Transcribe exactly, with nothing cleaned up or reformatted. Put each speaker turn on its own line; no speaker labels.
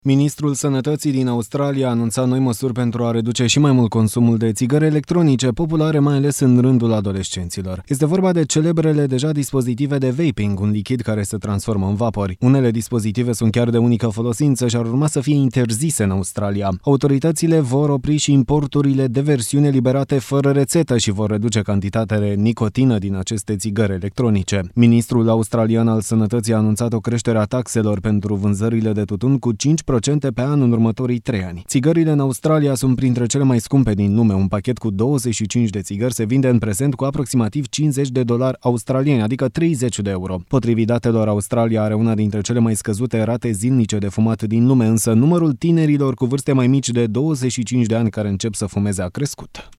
Ministrul Sănătății din Australia a anunțat noi măsuri pentru a reduce și mai mult consumul de țigări electronice, populare mai ales în rândul adolescenților. Este vorba de celebrele deja dispozitive de vaping, un lichid care se transformă în vapori. Unele dispozitive sunt chiar de unică folosință și ar urma să fie interzise în Australia. Autoritățile vor opri și importurile de versiuni eliberate fără rețetă și vor reduce cantitatea de nicotină din aceste țigări electronice. Ministrul australian al Sănătății a anunțat o creștere a taxelor pentru vânzările de tutun cu cinci la sută pe an în următorii trei ani. Țigările în Australia sunt printre cele mai scumpe din lume. Un pachet cu douăzeci și cinci de țigări se vinde în prezent cu aproximativ cincizeci de dolari australieni, adică treizeci de euro. Potrivit datelor, Australia are una dintre cele mai scăzute rate zilnice de fumat din lume, însă numărul tinerilor cu vârste mai mici de douăzeci și cinci de ani care încep să fumeze a crescut.